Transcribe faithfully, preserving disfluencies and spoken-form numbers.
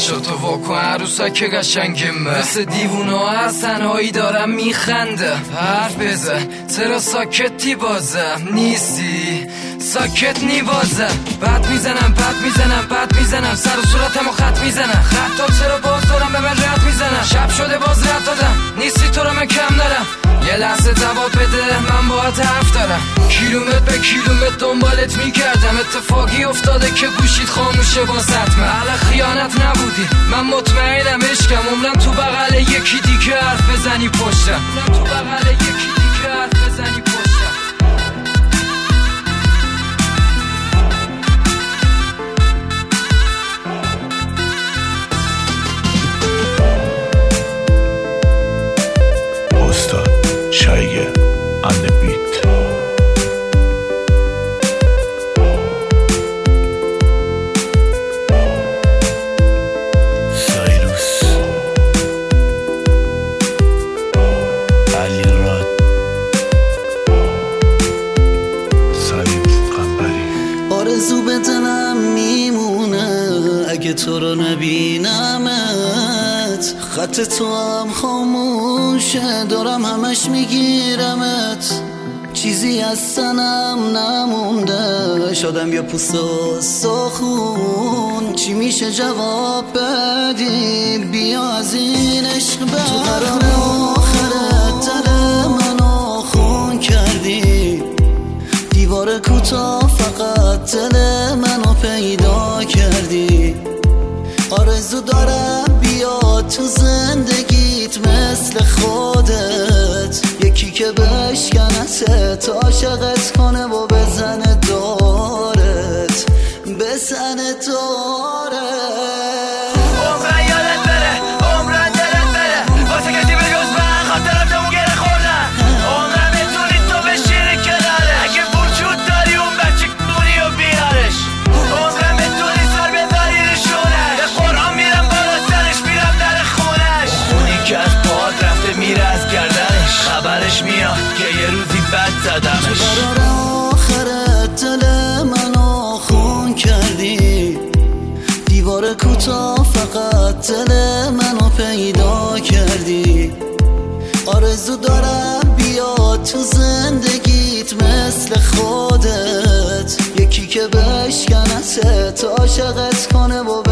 چشا تو واکن عروسا که قشنگمه، مثل دیوونه از تنهایی دارم میخنده. حرف بزن چرا ساکتی بازم نیستی، ساکت نی بازم. بد میزنم بد میزنم بد میزنم، سر و صورتمو خط میزنم. خطاب چرا باز دارم به من رد میزنم. شب شده باز رد دادم نیستی تو رو من کم دارم. یه لحظه جواب بده من باهات حرف دارم. کیلومتر به کیلومتر دنبالت میگردم، اتفاقی افتاده که گوشید خاموشه با ستمه. حالا خیانت نبودی من مطمئنم عشقم، عمرم تو بغل یکی دیگه حرف بزنی پشتم، عمرم تو بغل یکی دیگه حرف بزنی پشتم. Shaiger on the beat. Cyrus Ali Rad Salim Qambari. آرزو به دلم میمونه اگه تو رو نبینمت، خط تو هم خاموشه دارم همش میگیرمت. چیزی از سنم نمونده شدم یا پوست و سخون، چی میشه جواب بدی بیا از این عشق بر. تو قرار آخرت دل منو خون کردی، دیوار کوتاه فقط دل منو پیدا کردی. آرزو دارم بیا تو زندگیت مثل خودت، یکی که بشکنت عاشقت کنه و بزنه دارت، بزنه دارت. عمرن یادت بره عمرن دلت بره، واسه کسی به جز من خاطرات اون گره خوردن. عمرن بتونی تو بشینی کناره، اگه وجود داری اون بچه دونی و بیارش. عمرن بتونی سر بذاری نشونش، به قرآن میرم بالا سرش میرم در خونش. اونی که از پاهات رفته میره از گردنش، خبرش میاد که یه روزی بد زدمش. تو قرار آخرت دل منو خون کردی، دیوار کوتاه فقط دل منو پیدا کردی. آرزو دارم بیا تو زندگیت مثل خودت، یکی که بشکنت عاشقت کنه و